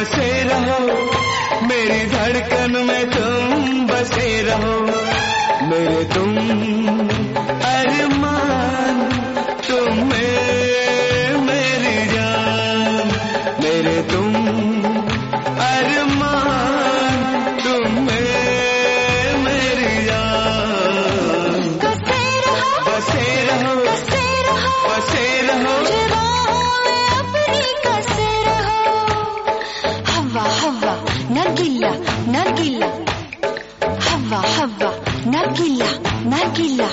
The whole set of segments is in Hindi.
बसे रहो मेरी धड़कन में, तुम बसे रहो मेरे तुम अरमान, तुम मेरी जान, मेरे तुम अरमान, तुम मेरी जान। बसे रहो बसे रहो बसे रहो बसे रहो अपनी कसे रहो। हवा हवा नगीला नगीला, हवा हवा नगीला नगीला।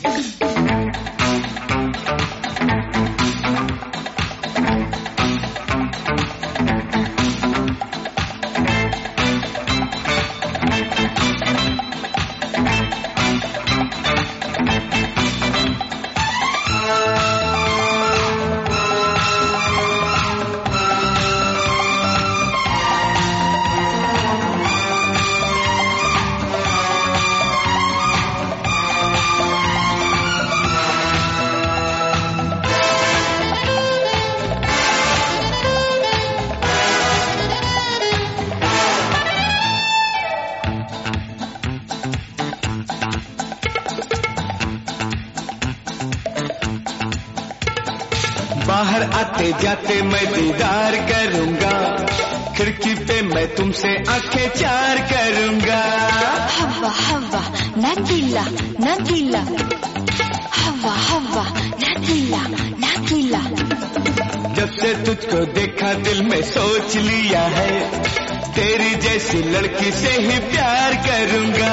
बाहर आते जाते मैं दीदार करूंगा, खिड़की पे मैं तुमसे आंखें चार करूंगा। हवा हवा नगीला नगीला, हवा हवा नगीला नगीला। जब से तुझको देखा दिल में सोच लिया है, तेरी जैसी लड़की से ही प्यार करूंगा।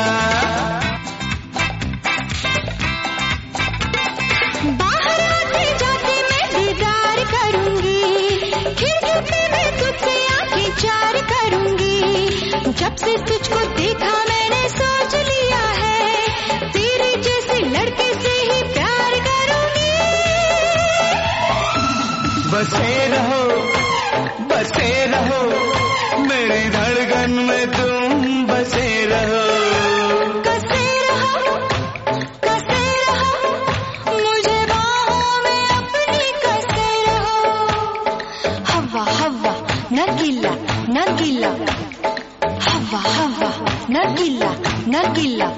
बाहर आते जाते मैं दीदार करूंगी, खिड़की पे मैं तुझसे आंखें चार करूंगी। जब से तुझको देखा मैंने सोच लिया है, तेरे जैसे लड़के से ही प्यार करूंगी। बसे रहो मेरी धड़कन में, तुम बसे रहो। कसे रहो मुझे बाहों में अपनी कसे रहो। हवा हवा नगीला नगीला, हवा हवा नगीला नगीला।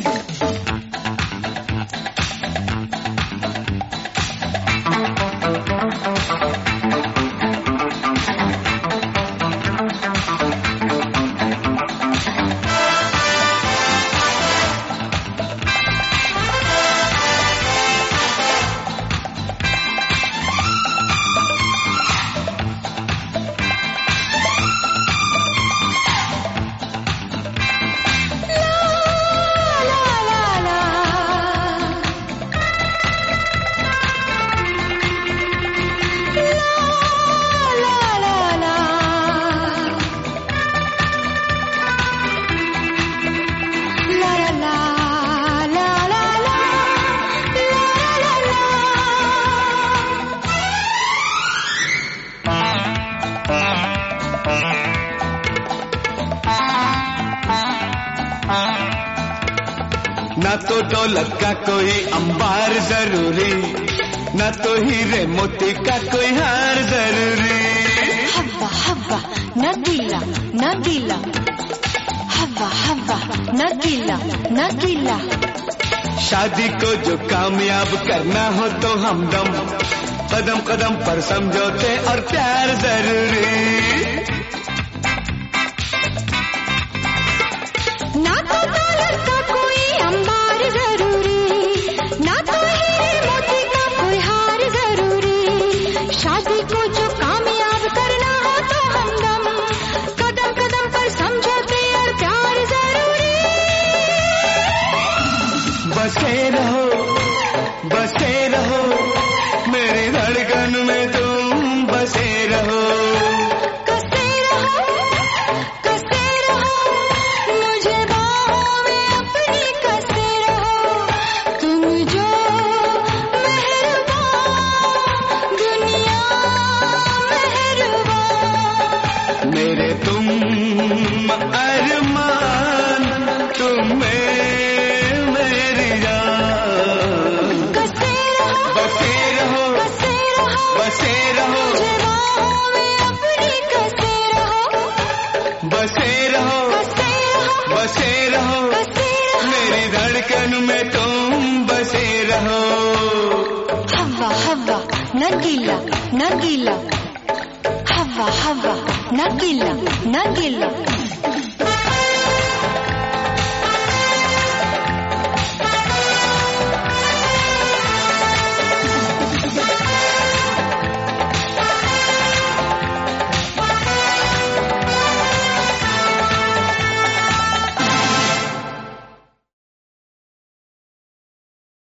ना तो दौलत का कोई अंबार जरूरी, ना तो हीरे मोती का कोई हार जरूरी। हवा हवा नगीला नगीला, हवा हवा नगीला नगीला। शादी को जो कामयाब करना हो तो हमदम, कदम कदम पर समझौते और प्यार जरूरी। ना तो दौलत का कोई अंबार जरूरी, ना तो हीरे मोती का कोई हार जरूरी। शादी को जो कामयाब करना हो तो हमदम, कदम कदम पर समझौते और प्यार जरूरी। बसे रहो मेरी धड़कन में, तुम बसे रहो। कसे रहो मुझे बाहों में अपनी कसे रहो। तुम जो मेहरबान, दुनिया मेहरबान। मेरे तुम अरमान, तुम मेरी जान। कसे रहो बसे रहो कसे रहो बसे रहो मुझे बाहों में अपनी हो। हवा हवा नगीला नगीला, हवा हवा नगीला नगीला।